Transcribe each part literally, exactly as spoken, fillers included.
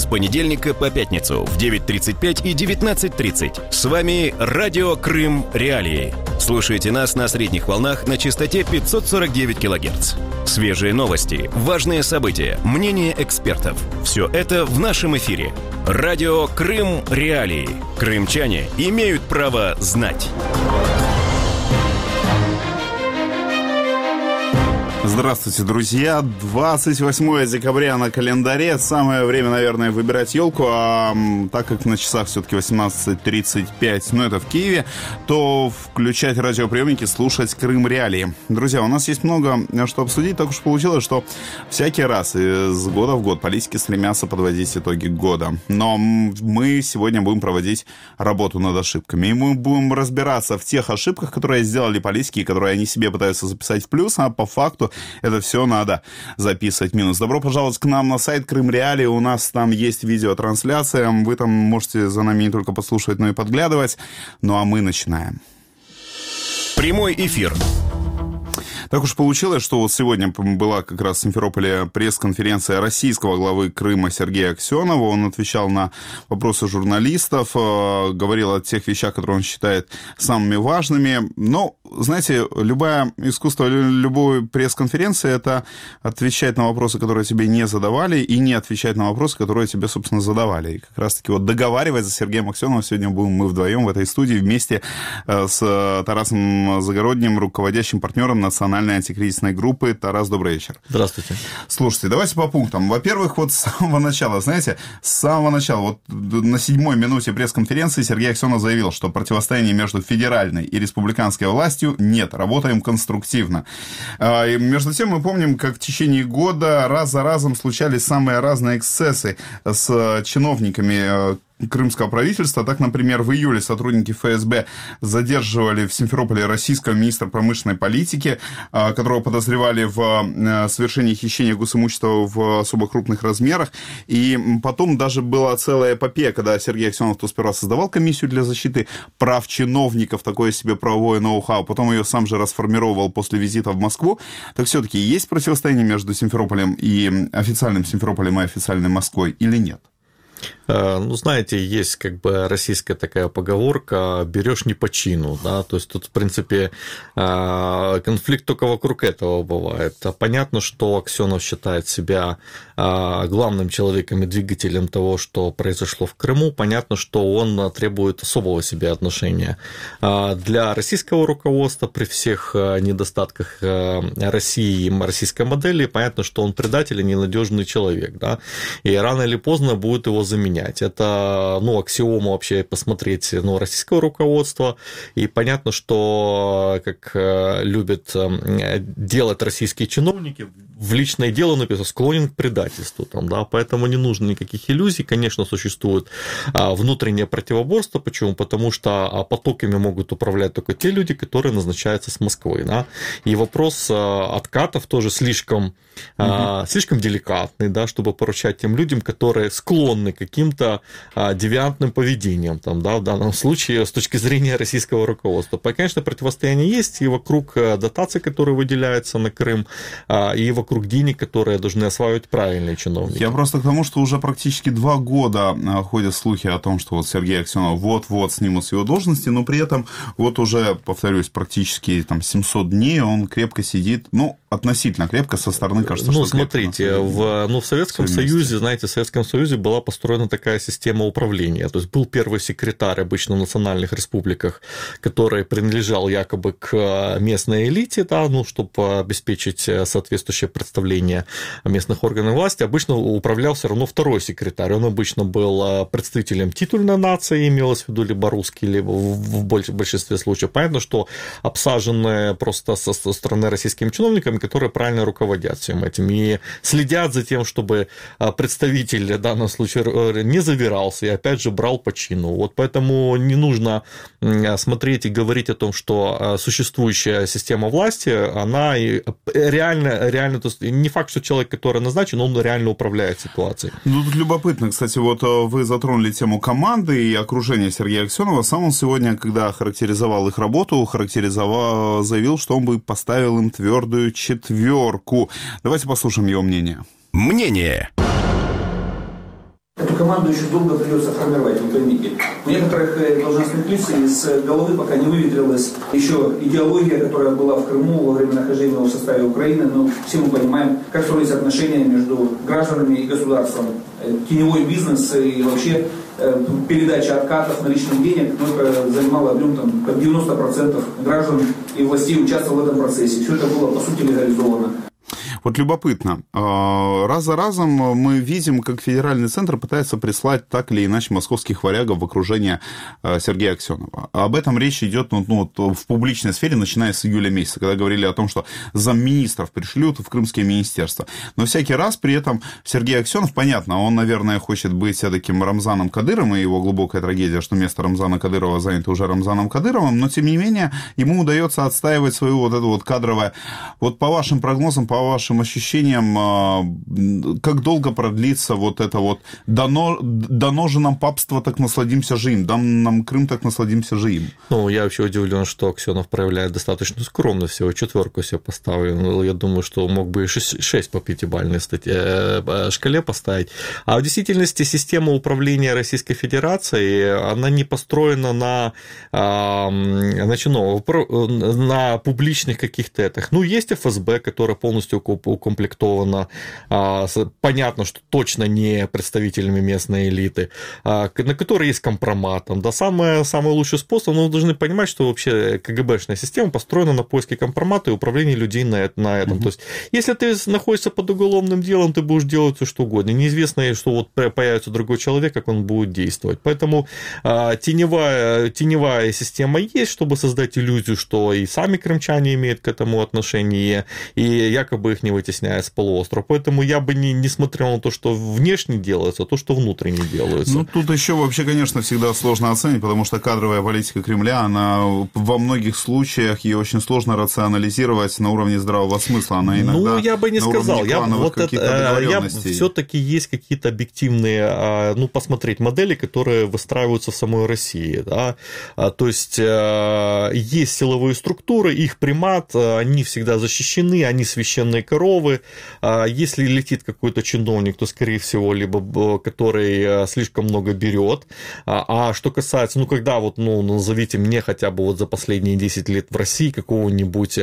с понедельника по пятницу в девять тридцать пять и девятнадцать тридцать. С вами Радио Крым Реалии. Слушайте нас на средних волнах на частоте пятьсот сорок девять килогерц. Свежие новости, важные события, мнения экспертов. Все это в нашем эфире. Радио Крым Реалии. Крымчане имеют право знать. Здравствуйте, друзья. двадцать восьмое декабря на календаре. Самое время, наверное, выбирать елку. А так как на часах все-таки восемнадцать тридцать пять, ну это в Киеве, то включать радиоприемники, слушать Крым Реалии. Друзья, у нас есть много что обсудить. Так уж получилось, что всякий раз из года в год политики стремятся подводить итоги года. Но мы сегодня будем проводить работу над ошибками. И мы будем разбираться в тех ошибках, которые сделали политики, которые они себе пытаются записать в плюс, а по факту это все надо записывать в минус. Добро пожаловать к нам на сайт Крым Реалии. У нас там есть видеотрансляция. Вы там можете за нами не только послушать, но и подглядывать. Ну а мы начинаем. Прямой эфир. Так уж получилось, что вот сегодня была как раз в Симферополе пресс-конференция российского главы Крыма Сергея Аксенова. Он отвечал на вопросы журналистов, говорил о тех вещах, которые он считает самыми важными. Но, знаете, любое искусство любой пресс-конференции — это отвечать на вопросы, которые тебе не задавали, и не отвечать на вопросы, которые тебе, собственно, задавали. И как раз-таки вот договаривать за Сергеем Аксеновым сегодня будем мы вдвоем в этой студии вместе с Тарасом Загородним, руководящим партнером национальной антикризисной группы. Тарас, добрый вечер. Здравствуйте. Слушайте, давайте по пунктам. Во-первых, вот с самого начала, знаете, с самого начала, вот на седьмой минуте пресс-конференции Сергей Аксенов заявил, что противостояния между федеральной и республиканской властью нет, работаем конструктивно. И между тем мы помним, как в течение года раз за разом случались самые разные эксцессы с чиновниками крымского правительства. Так, например, в июле сотрудники эф эс бэ задерживали в Симферополе российского министра промышленной политики, которого подозревали в совершении хищения госимущества в особо крупных размерах. И потом даже была целая эпопея, когда Сергей Аксенов то сперва создавал комиссию для защиты прав чиновников, такое себе правовое ноу-хау, потом ее сам же расформировал после визита в Москву. Так все-таки есть противостояние между Симферополем и официальным Симферополем и официальной Москвой или нет? Ну, знаете, есть как бы российская такая поговорка «берешь не по чину», да, то есть тут, в принципе, конфликт только вокруг этого бывает. Понятно, что Аксенов считает себя главным человеком и двигателем того, что произошло в Крыму, понятно, что он требует особого себе отношения. Для российского руководства при всех недостатках России и российской модели, понятно, что он предатель и ненадежный человек, да, и рано или поздно будет его заменять. Это, ну, аксиома вообще посмотреть, ну, российского руководства, и понятно, что, как любят делать российские чиновники, в личное дело написано «склонен к предательству», там, да, поэтому не нужно никаких иллюзий, конечно, существует внутреннее противоборство, почему? Потому что потоками могут управлять только те люди, которые назначаются с Москвы, да, и вопрос откатов тоже слишком, угу. слишком деликатный, да, чтобы поручать тем людям, которые склонны к каким-то девиантным поведением, там, да, в данном случае с точки зрения российского руководства. Конечно, противостояние есть и вокруг дотаций, которые выделяются на Крым, и вокруг денег, которые должны осваивать правильные чиновники. Я просто к тому, что уже практически два года ходят слухи о том, что вот Сергей Аксенов вот-вот снимут с его должности, но при этом вот уже, повторюсь, практически там семьсот дней он крепко сидит, ну, относительно крепко, со стороны кажется, ну, что смотрите, в, ну, в Советском Союзе, знаете, в Советском Союзе была построена такая система управления, то есть был первый секретарь обычно в национальных республиках, который принадлежал якобы к местной элите, да, ну, чтобы обеспечить соответствующее представление местных органов власти, обычно управлял все равно второй секретарь, он обычно был представителем титульной нации, имелось в виду либо русский, либо в большинстве случаев. Понятно, что обсаженные просто со стороны российскими чиновниками, которые правильно руководят всем этим и следят за тем, чтобы представитель в данном случае не завирался и, опять же, брал по чину. Вот поэтому не нужно смотреть и говорить о том, что существующая система власти, она реально, реально, то есть не факт, что человек, который назначен, он реально управляет ситуацией. Ну, тут любопытно, кстати, вот вы затронули тему команды и окружения Сергея Аксенова. Сам он сегодня, когда характеризовал их работу, характеризовал, заявил, что он бы поставил им твердую четверку. Давайте послушаем его мнение. Мнение. эту команду еще долго придется формировать, вы поймите. У некоторых должностных лиц из головы пока не выветрилась еще идеология, которая была в Крыму во время нахождения в составе Украины. Но все мы понимаем, как строятся отношения между гражданами и государством. Теневой бизнес и вообще передача откатов наличных денег, ну, это занимало объем там, девяносто процентов граждан и властей участвовало в этом процессе. Все это было, по сути, легализовано. Вот любопытно. Раз за разом мы видим, как федеральный центр пытается прислать так или иначе московских варягов в окружение Сергея Аксенова. Об этом речь идет ну, ну, в публичной сфере, начиная с июля месяца, когда говорили о том, что замминистров пришлют в крымские министерства. Но всякий раз при этом Сергей Аксенов, понятно, он, наверное, хочет быть таким Рамзаном Кадыровым, и его глубокая трагедия, что место Рамзана Кадырова занято уже Рамзаном Кадыровым, но, тем не менее, ему удается отстаивать свою вот эту вот кадровое... Вот по вашим прогнозам, по вашим ощущениям, как долго продлится вот это вот «дано, дано же нам папство, так насладимся жим», «дам нам Крым, так насладимся жим». Ну, я вообще удивлен, что Аксенов проявляет достаточно скромно, всего четверку себе поставил. Я думаю, что мог бы и шесть по пятибалльной шкале поставить. А в действительности система управления Российской Федерацией, она не построена на, значит, ну, на публичных каких-то этих. Ну, есть эф эс бэ, которая полностью укомплектована, понятно, что точно не представителями местной элиты, на которой есть компромат. Да, самый, самый лучший способ, но вы должны понимать, что вообще ка гэ бэшная система построена на поиске компромата и управлении людей на, на этом. Mm-hmm. То есть, если ты находишься под уголовным делом, ты будешь делать все, что угодно. Неизвестно, что вот появится другой человек, как он будет действовать. Поэтому теневая, теневая система есть, чтобы создать иллюзию, что и сами крымчане имеют к этому отношение, и якобы их не вытесняет с полуострова. Поэтому я бы не, не смотрел на то, что внешне делается, а то, что внутренне делается. Ну, тут еще вообще, конечно, всегда сложно оценить, потому что кадровая политика Кремля, она во многих случаях ее очень сложно рационализировать на уровне здравого смысла. Она иногда ну, я бы не сказал. Я, вот это, я все-таки есть какие-то объективные, ну, посмотреть модели, которые выстраиваются в самой России. Да? То есть, есть силовые структуры, их примат, они всегда защищены, они священные коровы. Если летит какой-то чиновник, то, скорее всего, либо который слишком много берет. А что касается, ну, когда вот, ну, назовите мне хотя бы вот за последние десять лет в России какого-нибудь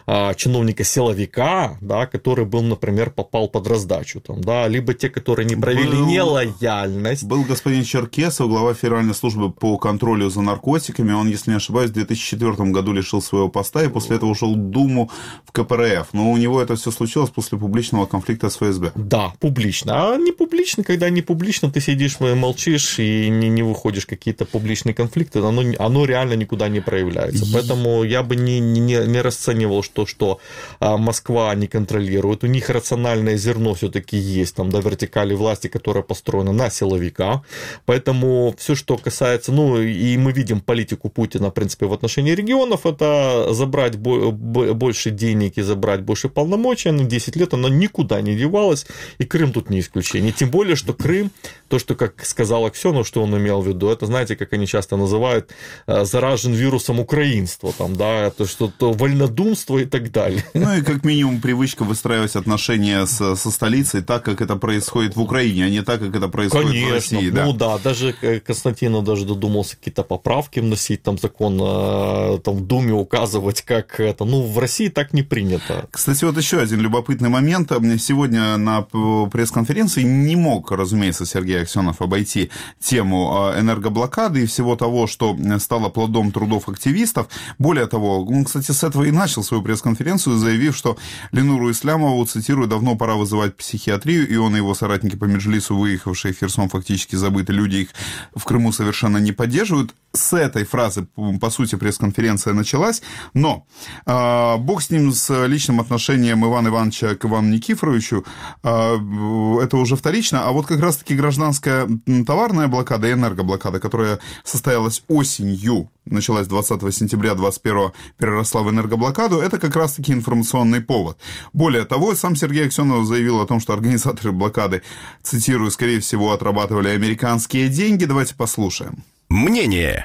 чиновника-силовика, да, который был, например, попал под раздачу, там, да, либо те, которые не проявили был, нелояльность. Был господин Черкесов, глава Федеральной службы по контролю за наркотиками. Он, если не ошибаюсь, в две тысячи четвёртом году лишил своего поста и после этого ушел в Думу в ка пэ эр эф. Но у него это все случилось после публичного конфликта с эф эс бэ. Да, публично. А не публично, когда не публично, ты сидишь, молчишь и не, не выходишь в какие-то публичные конфликты, оно, оно реально никуда не проявляется. Поэтому я бы не, не, не расценивал, что, что Москва не контролирует. У них рациональное зерно все-таки есть, там, до вертикали власти, которая построена на силовика. Поэтому все, что касается, ну, и мы видим политику Путина, в принципе, в отношении регионов, это забрать больше денег и забрать больше полномочий. На десять лет она никуда не девалась, и Крым тут не исключение. Тем более, что Крым, то, что, как сказал Аксенов, что он имел в виду, это, знаете, как они часто называют, заражен вирусом украинства, там, да, то, что то вольнодумство и так далее. Ну и как минимум привычка выстраивать отношения с, со столицей так, как это происходит в Украине, а не так, как это происходит Конечно, в России. Ну да. да, даже Константин даже додумался какие-то поправки вносить, там закон там, в Думе указывать, как это. Ну, в России так не принято. Кстати, вот еще один любопытный момент. Сегодня на пресс-конференции не мог, разумеется, Сергей Аксенов обойти тему энергоблокады и всего того, что стало плодом трудов активистов. Более того, он, кстати, с этого и начал свою пресс-конференцию, заявив, что Ленуру Ислямову, цитирую, давно пора вызывать психиатрию, и он и его соратники по Меджлису, выехавшие в Херсон, фактически забыты люди, их в Крыму совершенно не поддерживают. С этой фразы, по сути, пресс-конференция началась, но э, бог с ним, с личным отношением Ивана Ивановича к Ивану Никифоровичу, э, это уже вторично, а вот как раз-таки гражданская товарная блокада и энергоблокада, которая состоялась осенью, началась двадцатого сентября двадцать первого, переросла в энергоблокаду, это как раз-таки информационный повод. Более того, сам Сергей Аксенов заявил о том, что организаторы блокады, цитирую, скорее всего, отрабатывали американские деньги. Давайте послушаем. Мнение.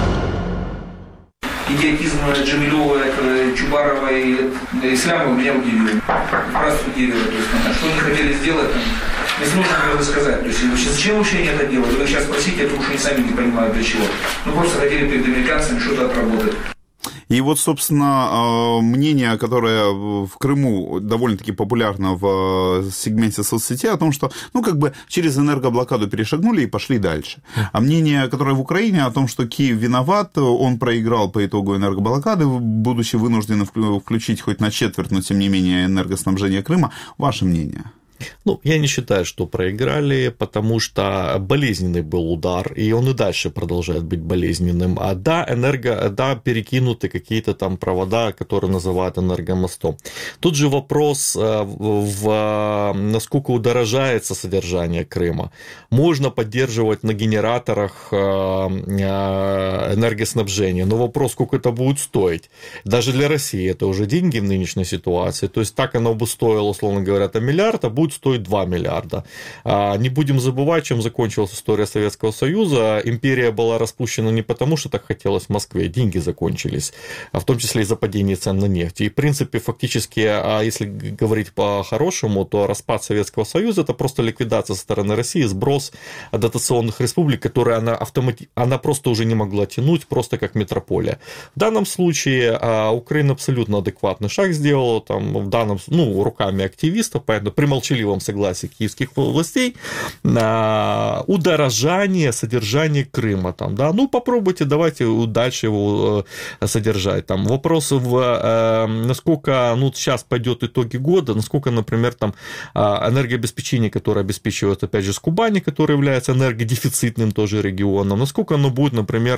Идиотизм Джамилёва, Чубарова и Ислямова меня удивил. Просто удивило. То есть, что они хотели сделать, там, Если можно мне рассказать, то есть вообще, зачем вообще они это делают? Вы сейчас спросите, я думаю, что они сами не понимают для чего. Ну просто хотели перед американцами что-то отработать. И вот, собственно, мнение, которое в Крыму довольно-таки популярно в сегменте соцсетей, о том, что, ну, как бы через энергоблокаду перешагнули и пошли дальше. А мнение, которое в Украине, о том, что Киев виноват, он проиграл по итогу энергоблокады, будучи вынуждены включить хоть на четверть, но тем не менее энергоснабжение Крыма. Ваше мнение? Ну, я не считаю, что проиграли, потому что болезненный был удар, и он и дальше продолжает быть болезненным. А да, энерго, да, перекинуты какие-то там провода, которые называют энергомостом. Тут же вопрос, в, насколько удорожается содержание Крыма. Можно поддерживать на генераторах энергоснабжение, но вопрос, сколько это будет стоить. Даже для России это уже деньги в нынешней ситуации. То есть так оно бы стоило, условно говоря, там миллиард, а будет стоить два миллиарда. Не будем забывать, чем закончилась история Советского Союза. Империя была распущена не потому, что так хотелось в Москве, деньги закончились, а в том числе из-за падения цен на нефть. И, в принципе, фактически, если говорить по-хорошему, то распад Советского Союза – это просто ликвидация со стороны России, сброс дотационных республик, которые она, автомати... она просто уже не могла тянуть, просто как метрополия. В данном случае Украина абсолютно адекватный шаг сделала, там, в данном, ну, руками активистов, поэтому при молчаливом согласии киевских властей удорожание содержания Крыма. Там, да? Ну, попробуйте, давайте дальше его содержать. Там, вопрос, в, насколько ну, сейчас пойдет итоги года, насколько, например, там, энергообеспечение, которое обеспечивает, опять же, с Кубани, который является энергодефицитным тоже регионом, насколько оно будет, например,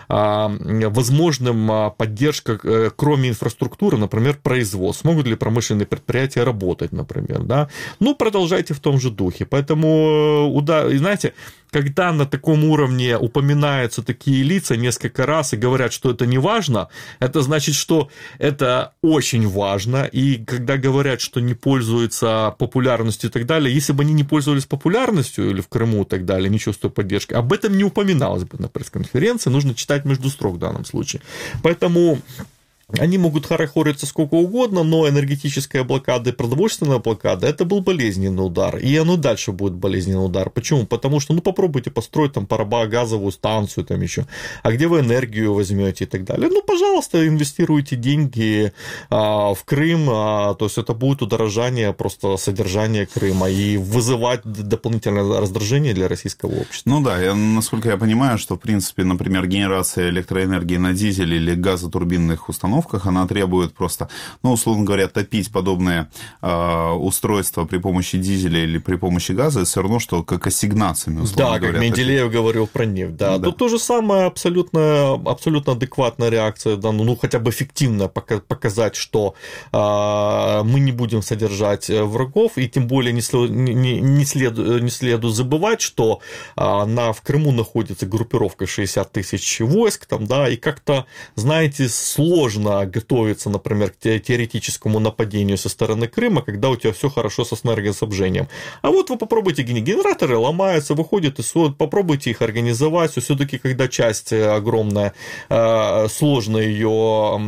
возможным поддержка, кроме инфраструктуры, например, производств. Смогут ли промышленные предприятия работать, например, да? Ну, продолжайте в том же духе. Поэтому, знаете, когда на таком уровне упоминаются такие лица несколько раз и говорят, что это не важно, это значит, что это очень важно. И когда говорят, что не пользуются популярностью и так далее, если бы они не пользовались популярностью или в Крыму и так далее, не чувствуя поддержки, об этом не упоминалось бы на пресс-конференции, нужно читать между строк в данном случае. Поэтому они могут хорохориться сколько угодно, но энергетическая блокада и продовольственная блокада – это был болезненный удар, и оно дальше будет болезненный удар. Почему? Потому что, ну, попробуйте построить там парогазовую станцию там еще, а где вы энергию возьмете и так далее. Ну, пожалуйста, инвестируйте деньги а, в Крым, а, то есть это будет удорожание просто содержания Крыма и вызывать дополнительное раздражение для российского общества. Ну да, я, насколько я понимаю, что, в принципе, например, генерация электроэнергии на дизеле или газотурбинных установках, она требует просто, ну, условно говоря, топить подобные э, устройства при помощи дизеля или при помощи газа, это все равно, что как ассигнациями, условно да, говоря. Да, как Менделеев топить. Говорил про нефть, да. да. Тут то же самое, абсолютно, абсолютно адекватная реакция, да, ну, хотя бы эффективно показать, что э, мы не будем содержать врагов, и тем более не, след, не, не, следует, не следует забывать, что э, на, в Крыму находится группировка шестьдесят тысяч войск, там, да, и как-то, знаете, сложно готовиться, например, к теоретическому нападению со стороны Крыма, когда у тебя все хорошо с энергоснабжением. А вот вы попробуйте, генераторы ломаются, выходят из сода, попробуйте их организовать. Все-таки, когда часть огромная, сложно ее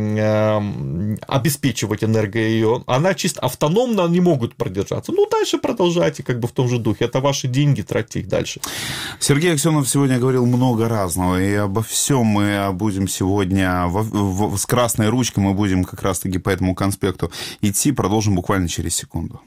обеспечивать энергией ее, она чисто автономно не могут продержаться. Ну, дальше продолжайте как бы в том же духе. Это ваши деньги, тратьте их дальше. Сергей Аксенов сегодня говорил много разного, и обо всем мы будем сегодня в, в, с красной ручкой мы будем как раз-таки по этому конспекту идти. Продолжим буквально через секунду.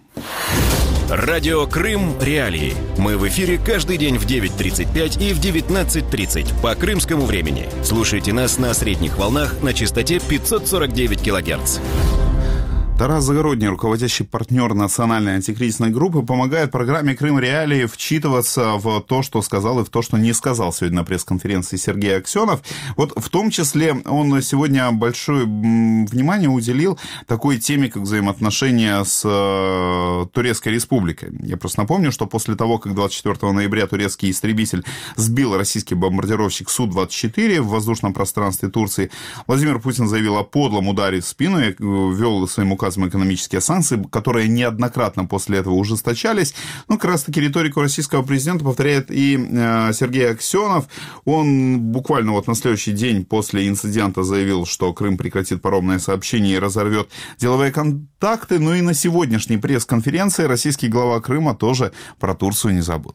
Радио Крым Реалии. Мы в эфире каждый день в девять тридцать пять и в девятнадцать тридцать по крымскому времени. Слушайте нас на средних волнах на частоте пятьсот сорок девять килогерц. Тарас Загородний, руководящий партнер национальной антикризисной группы, помогает программе «Крым Реалии» вчитываться в то, что сказал и в то, что не сказал сегодня на пресс-конференции Сергей Аксенов. Вот в том числе он сегодня большое внимание уделил такой теме, как взаимоотношения с Турецкой Республикой. Я просто напомню, что после того, как двадцать четвёртого ноября турецкий истребитель сбил российский бомбардировщик Су двадцать четыре в воздушном пространстве Турции, Владимир Путин заявил о подлом ударе в спину и ввел своим указом необходимые экономические санкции, которые неоднократно после этого ужесточались. Ну, как раз-таки риторику российского президента повторяет и э, Сергей Аксенов. Он буквально вот на следующий день после инцидента заявил, что Крым прекратит паромное сообщение и разорвет деловые контакты. Ну и на сегодняшней пресс-конференции российский глава Крыма тоже про Турцию не забыл.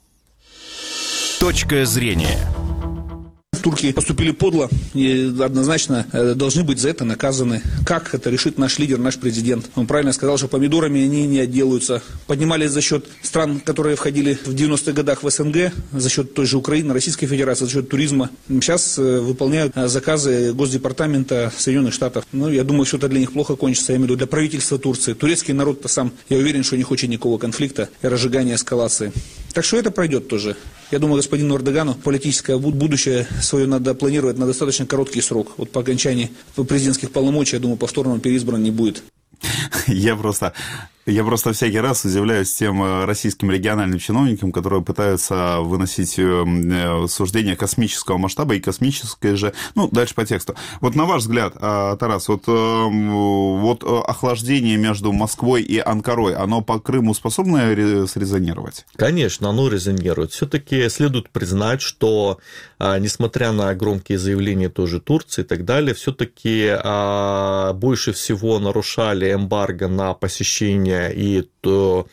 Точка зрения. Турки поступили подло и однозначно должны быть за это наказаны. Как это решит наш лидер, наш президент? Он правильно сказал, что помидорами они не отделаются. Поднимались за счет стран, которые входили в девяностых годах в СНГ, за счет той же Украины, Российской Федерации, за счет туризма. Сейчас выполняют заказы Госдепартамента Соединенных Штатов. Ну, я думаю, все это для них плохо кончится. Я имею в виду для правительства Турции. Турецкий народ-то сам, я уверен, что не хочет никакого конфликта и разжигания эскалации. Так что это пройдет тоже. Я думаю, господину Эрдогану политическое будущее свое надо планировать на достаточно короткий срок. Вот по окончании президентских полномочий, я думаю, повторно он переизбран не будет. Я просто, я просто всякий раз удивляюсь тем российским региональным чиновникам, которые пытаются выносить суждения космического масштаба и космическое же... Ну, дальше по тексту. Вот на ваш взгляд, Тарас, вот, вот охлаждение между Москвой и Анкарой, оно по Крыму способно срезонировать? Конечно, оно резонирует. Все-таки следует признать, что, несмотря на громкие заявления той же Турции и так далее, все-таки больше всего нарушали эмбарго на посещение и то,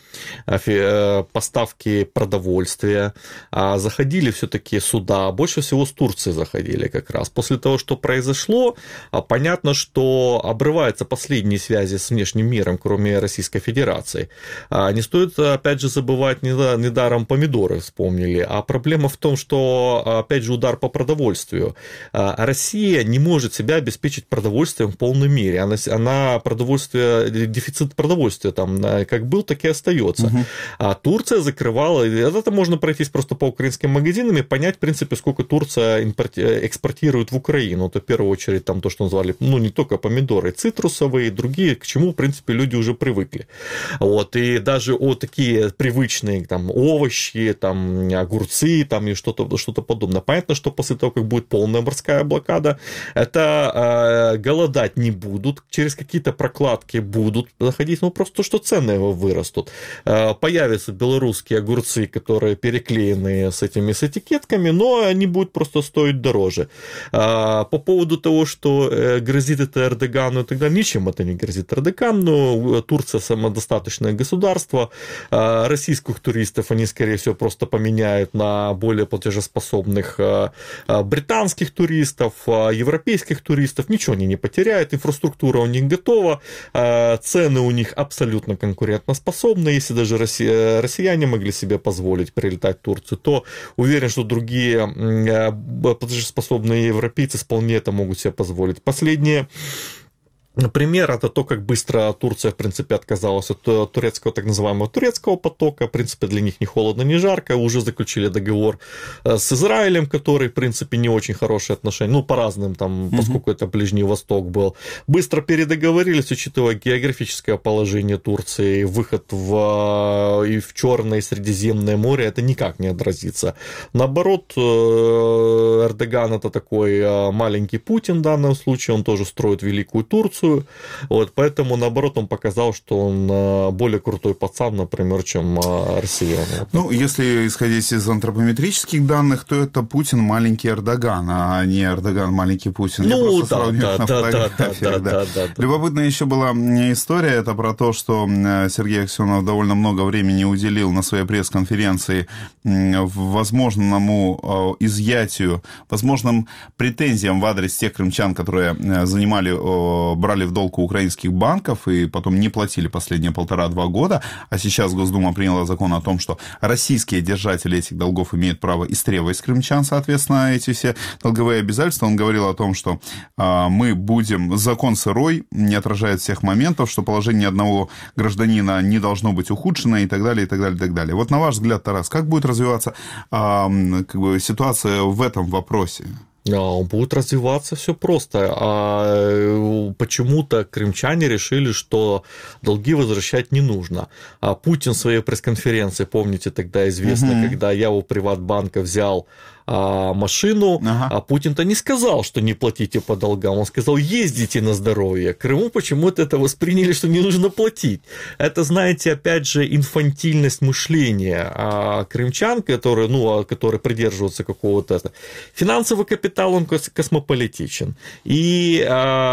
поставки продовольствия, заходили все-таки суда, больше всего с Турции заходили как раз. После того, что произошло, понятно, что обрываются последние связи с внешним миром, кроме Российской Федерации. Не стоит, опять же, забывать, недаром помидоры вспомнили, а проблема в том, что, опять же, удар по продовольствию. Россия не может себя обеспечить продовольствием в полной мере. Она, она продовольствие, дефицит продовольствия там как был, так и остается. Угу. А Турция закрывала, это можно пройтись просто по украинским магазинам и понять, в принципе, сколько Турция экспортирует в Украину. Это в первую очередь там то, что назвали, ну, не только помидоры, цитрусовые, другие, к чему, в принципе, люди уже привыкли. Вот, и даже о такие привычные там овощи, там, огурцы, там, и что-то, что-то подобное. Понятно, что после того, как будет полная морская блокада, это э, голодать не будут, через какие-то прокладки будут заходить, ну, просто то, что цены его вырастут. Появятся белорусские огурцы, которые переклеены с этими с этикетками, но они будут просто стоить дороже. По поводу того, что грозит это Эрдогану и так далее, ничем это не грозит Эрдогану. Турция самодостаточное государство. Российских туристов они, скорее всего, просто поменяют на более платежеспособных британских туристов, европейских туристов. Ничего они не потеряют. Инфраструктура у них готова. Цены у них абсолютно конкурентоспособны. Если даже россияне могли себе позволить прилетать в Турцию, то уверен, что другие платежеспособные европейцы вполне это могут себе позволить. Последние пример – это то, как быстро Турция, в принципе, отказалась от турецкого, так называемого турецкого потока. В принципе, для них ни холодно, ни жарко. Уже заключили договор с Израилем, который, в принципе, не очень хорошие отношения. Ну, по разным, там, угу. поскольку это Ближний Восток был. Быстро передоговорились, учитывая географическое положение Турции, выход в, и в Черное, и Средиземное море, это никак не отразится. Наоборот, Эрдоган – это такой маленький Путин в данном случае. Он тоже строит великую Турцию. Вот, поэтому, наоборот, он показал, что он более крутой пацан, например, чем россияне. Ну, если исходить из антропометрических данных, то это Путин маленький Эрдоган, а не Эрдоган маленький Путин. Ну, да, да, да, да, да, да, да. Любопытная еще была история, это про то, что Сергей Аксенов довольно много времени уделил на своей пресс-конференции возможному изъятию, возможным претензиям в адрес тех крымчан, которые занимали, брали в долг у украинских банков и потом не платили последние полтора-два года, а сейчас Госдума приняла закон о том, что российские держатели этих долгов имеют право истребовать с крымчан, соответственно, эти все долговые обязательства. Он говорил о том, что а, мы будем, закон сырой, не отражает всех моментов, что положение ни одного гражданина не должно быть ухудшено и так далее, и так далее, и так далее. Вот на ваш взгляд, Тарас, как будет развиваться а, как бы, ситуация в этом вопросе? Будет развиваться все просто. А почему-то крымчане решили, что долги возвращать не нужно. А Путин в своей пресс-конференции, помните, тогда известно, угу. когда я у Приватбанка взял а, машину, ага. а Путин-то не сказал, что не платите по долгам, он сказал, ездите на здоровье. Крыму почему-то это восприняли, что не нужно платить. Это, знаете, опять же, инфантильность мышления. А крымчан, которые, ну, которые придерживаются какого-то... Финансовый капитал, он космополитичен. И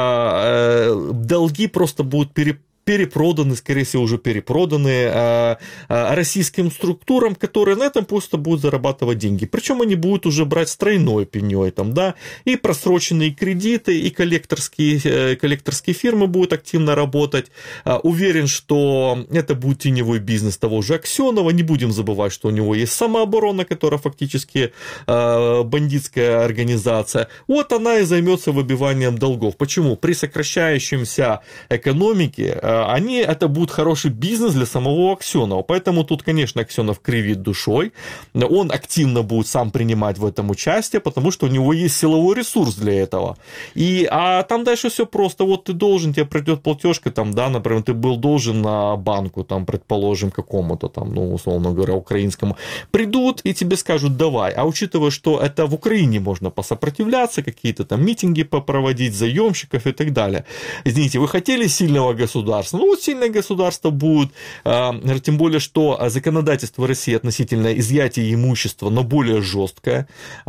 а, долги просто будут переплатить, перепроданы, скорее всего, уже перепроданы а, а, российским структурам, которые на этом просто будут зарабатывать деньги. Причем они будут уже брать с тройной пеней, там, да, и просроченные кредиты, и коллекторские, коллекторские фирмы будут активно работать. А, уверен, что это будет теневой бизнес того же Аксенова. Не будем забывать, что у него есть самооборона, которая фактически а, бандитская организация. Вот она и займется выбиванием долгов. Почему? При сокращающемся экономике они, это будет хороший бизнес для самого Аксенова. Поэтому тут, конечно, Аксенов кривит душой. Он активно будет сам принимать в этом участие, потому что у него есть силовой ресурс для этого. И, а там дальше все просто. Вот ты должен, тебе придет платежка, там, да, например, ты был должен на банку, там, предположим, какому-то, там, ну, условно говоря, украинскому. Придут и тебе скажут, давай. А учитывая, что это в Украине можно посопротивляться, какие-то там митинги попроводить, заемщиков и так далее. Извините, вы хотели сильного государства? Ну, вот сильное государство будет, тем более, что законодательство России относительно изъятия имущества, но более жесткое.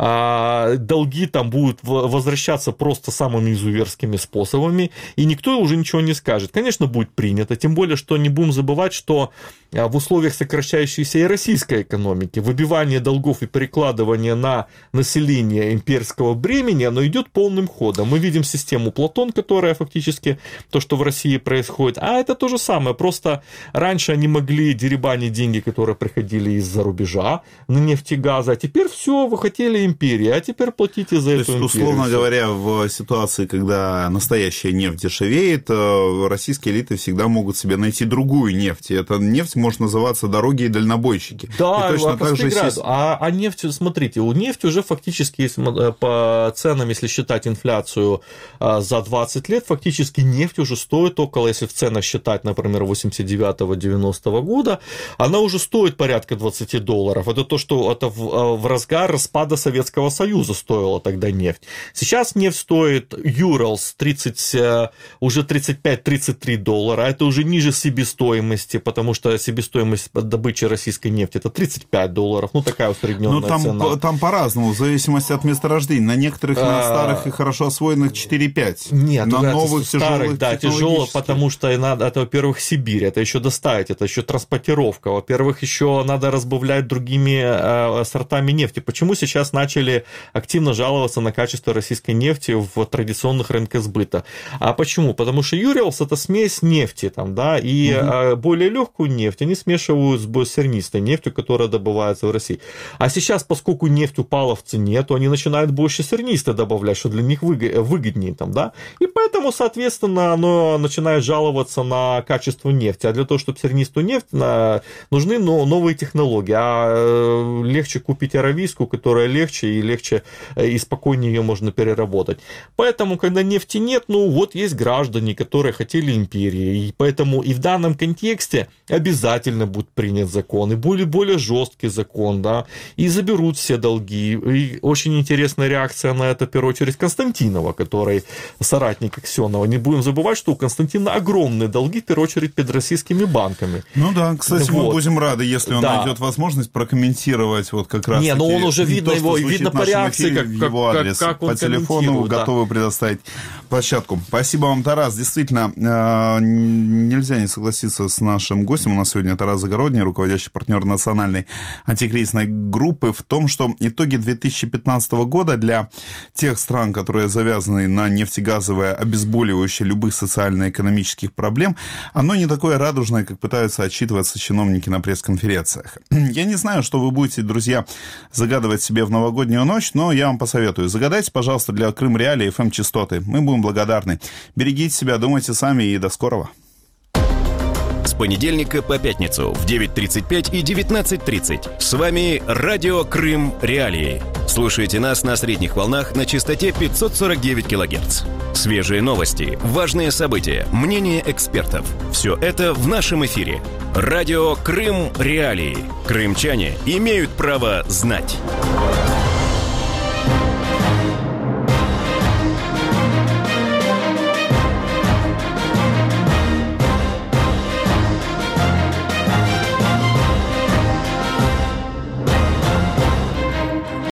Долги там будут возвращаться просто самыми изуверскими способами, и никто уже ничего не скажет. Конечно, будет принято, тем более, что не будем забывать, что в условиях сокращающейся и российской экономики выбивание долгов и перекладывание на население имперского бремени, оно идет полным ходом. Мы видим систему Платон, которая фактически то, что в России происходит, а это то же самое, просто раньше они могли деребанить деньги, которые приходили из-за рубежа на нефть и газ, а теперь все, вы хотели империи, а теперь платите за то эту есть, империю. Условно говоря, в ситуации, когда настоящая нефть дешевеет, российские элиты всегда могут себе найти другую нефть, и эта нефть может называться дороги и дальнобойщики. Да, и точно так же здесь... а, а нефть, смотрите, у нефти уже фактически по ценам, если считать инфляцию за двадцать лет, фактически нефть уже стоит около, если в ценах считать, например, восемьдесят девятого — девяностого года, она уже стоит порядка двадцать долларов. Это то, что это в, в разгар распада Советского Союза стоила тогда нефть. Сейчас нефть стоит Urals тридцать, уже тридцать пять — тридцать три доллара. Это уже ниже себестоимости, потому что себестоимость добычи российской нефти это тридцать пять долларов. Ну, такая усредненная ну, там, цена. Там по-разному, в зависимости от месторождений. На некоторых, а... на старых и хорошо освоенных четыре-пять. Нет, на новых старых, да, тяжело, потому что надо, это, во-первых, Сибирь, это еще доставить, это еще транспортировка. Во-первых, еще надо разбавлять другими э, сортами нефти. Почему сейчас начали активно жаловаться на качество российской нефти в традиционных рынках сбыта? А почему? Потому что Urals это смесь нефти, там, да, и угу. э, более легкую нефть они смешивают с сернистой нефтью, которая добывается в России. А сейчас, поскольку нефть упала в цене, то они начинают больше сернистой добавлять, что для них выгоднее, там, да, и поэтому, соответственно, оно начинает жаловаться на качество нефти. А для того, чтобы сернистую нефть, нужны новые технологии. А легче купить аравийскую, которая легче и легче и спокойнее ее можно переработать. Поэтому, когда нефти нет, ну вот есть граждане, которые хотели империи. И поэтому и в данном контексте обязательно будет принят закон, и более, более жесткий закон, да, и заберут все долги. И очень интересная реакция на это, в первую очередь, Константинова, который соратник Аксенова. Не будем забывать, что у Константина огромные долги, в первую очередь, перед российскими банками. Ну да, кстати, вот. Мы будем рады, если он да. найдет возможность прокомментировать вот как раз. Не, ну он уже видно то, его, видно по реакции, эфире, как, его как, адрес как он по телефону да. готовы предоставить площадку. Спасибо вам, Тарас. Действительно, нельзя не согласиться с нашим гостем. У нас сегодня Тарас Загородний, руководящий партнер национальной антикризисной группы, в том, что итоги две тысячи пятнадцатого года для тех стран, которые завязаны на нефтегазовое обезболивающее любых социально-экономических проблем, оно не такое радужное, как пытаются отчитываться чиновники на пресс-конференциях. Я не знаю, что вы будете, друзья, загадывать себе в новогоднюю ночь, но я вам посоветую. Загадайте, пожалуйста, для Крым Реалии эф эм-частоты. Мы будем благодарны. Берегите себя, думайте сами и до скорого. С понедельника по пятницу в девять тридцать пять и девятнадцать тридцать. С вами Радио Крым Реалии. Слушайте нас на средних волнах на частоте пятьсот сорок девять килогерц. Свежие новости, важные события, мнения экспертов. Все это в нашем эфире. Радио Крым Реалии. Крымчане имеют право знать.